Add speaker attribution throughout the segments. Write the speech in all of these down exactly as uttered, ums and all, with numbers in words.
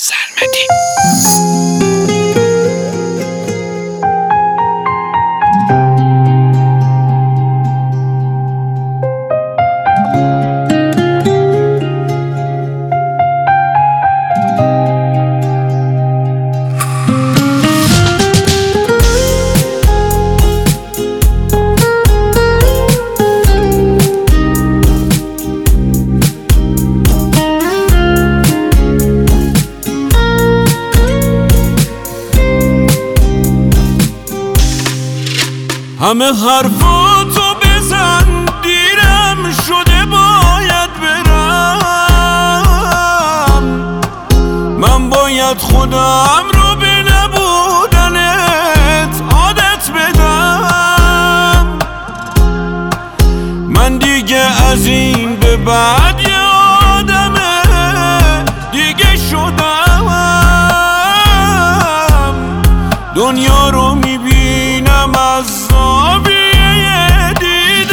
Speaker 1: سرمدی.
Speaker 2: همه حرفاتو بزن، دیرم شده باید برم. من باید خودم رو به نبودنت عادت بدم. من دیگه از این به بعد یه آدم دیگه شدم. دنیا رو میبینم از زاویه دید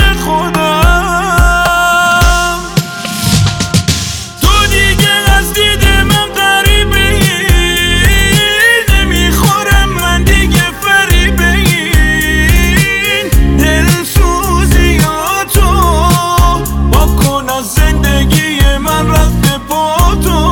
Speaker 2: خودم. تو دیگه از دید من غریبه ای، نمیخورم من دیگه فریبه این دلسوزیاتو. با کن از زندگی من رفت با تو.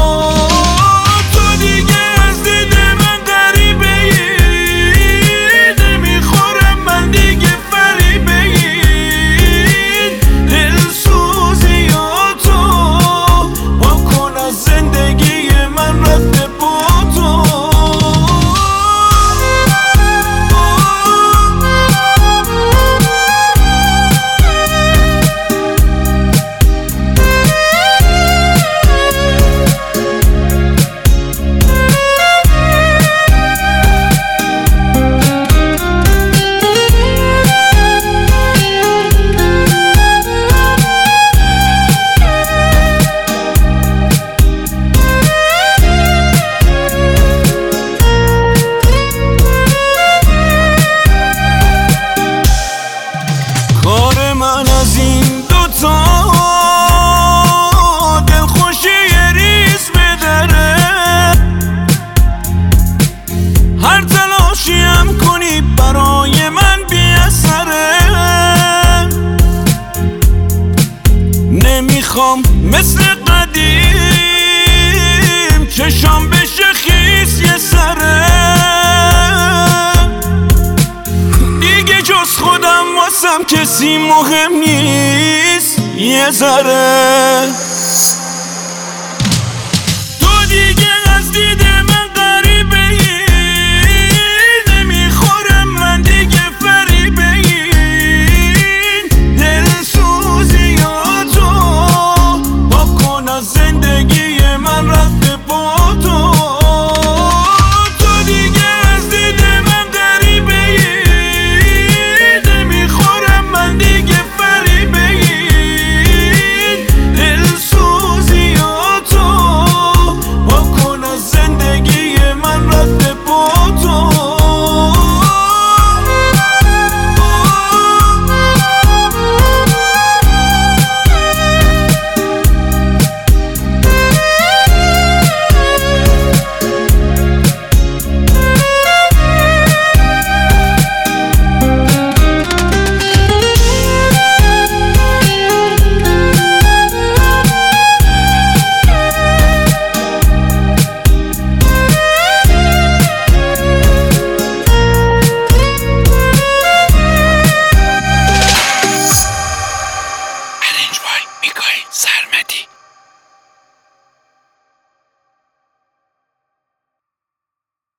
Speaker 2: کار من از این دوتا دلخوشی ریز بدره. هر تلاشی هم کنی برای من بی‌اثره. نمیخوام مثل قدیم چشام بشه خیس یه سره. دیگه جز خودم واسم کسی مهم نیست یه ذره.